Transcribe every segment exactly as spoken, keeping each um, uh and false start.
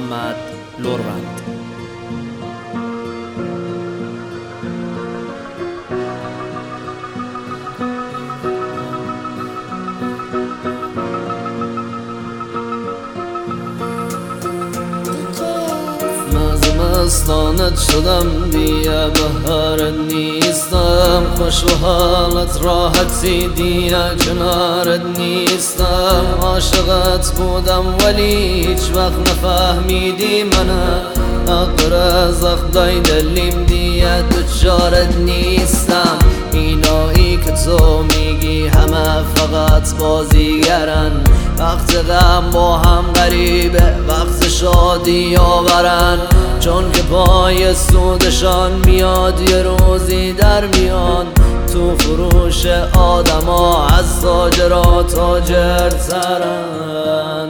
محمد لوروند. مستانت شدم دیگه بهارت نیستم، خوش و حالت راحتی دیگه کنارت نیستم. عاشقت بودم ولی هیچ وقت نفهمیدی منه، اقر از اخدای دلیم دیگه دچارت نیستم. اینایی که تو میگی همه فقط بازیگرن، وقت غم با هم غریبه وقت شادی آورن، چون که پای سودشان میاد یه روزی در میان. تو فروش آدم ها از تاجرها تاجرترن.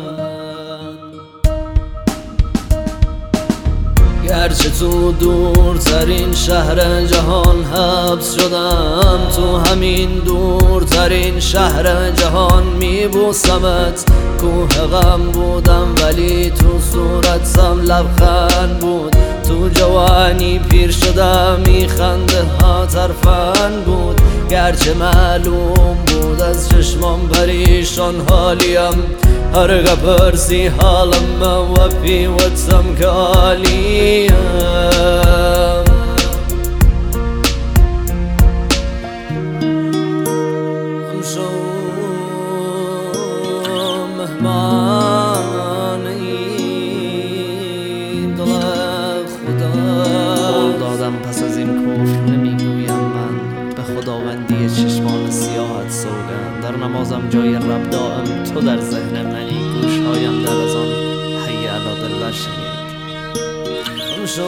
گرچه تو دورترین شهر جهان حبس شدم، تو همین دورترین شهر جهان میبوسمت. کوه غم بودم ولی تو صورتم لبخند بود، تو جوانی پیر شدم میخنده ها ترفند بود. گرچه معلوم بود از چشمام پریشان حالیم، هرگاه پرسی حالم و پیوتم که عالیم. همشو مهمانی دل خدا قول دادم پس از این کفر نمیگویم من، به خداوندی چشمان سیاحت سوگند. در نمازم جای رب دائم تو در ذهن منی، گوشهایم در از آن حی علی دلبر شنید. همشو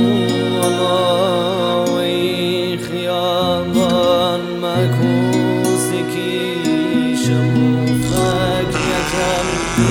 امای خیابان مکوسی کیشم فک یکم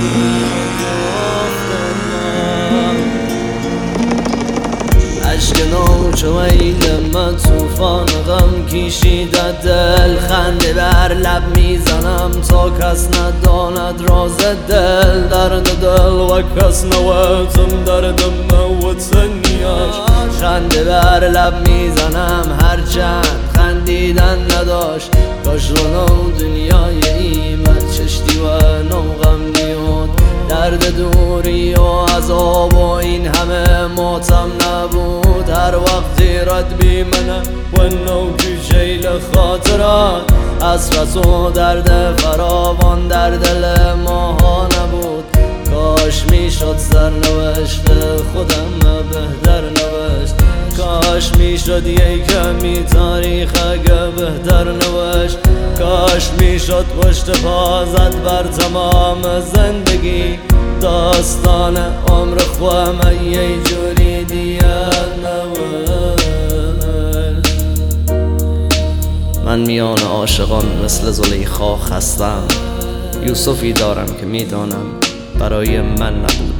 عشق نوچو ایدم توفان غم کشیده دل، خنده بر لب میزنم تا کس نداند راز دل. درد دل و کس نوتم دردم نوتنیاش، خنده بر لب میزنم هرچند خندیدن نداشت. کاش رو نو دنیای ایمت چشتی و نو غم نیاد، درد دوری و عذاب و این همه ماتم نبود. هر وقتی رد بی منه و نو جیل خاطرات، حسرت و درد فراوان در دل ماها نبود. کاش میشد سرنوشت خودم بهتر نوشت، کاش میشد یک کمی تاریخ اگه بهتر نوشت. کاش میشد پشت پا زد بر تمام زندگی، داستان عمر خواهم یه جوری دیگه نوشت. من میان عاشقان مثل زلیخا خستم، یوسفی دارم که میدانم برای من نبود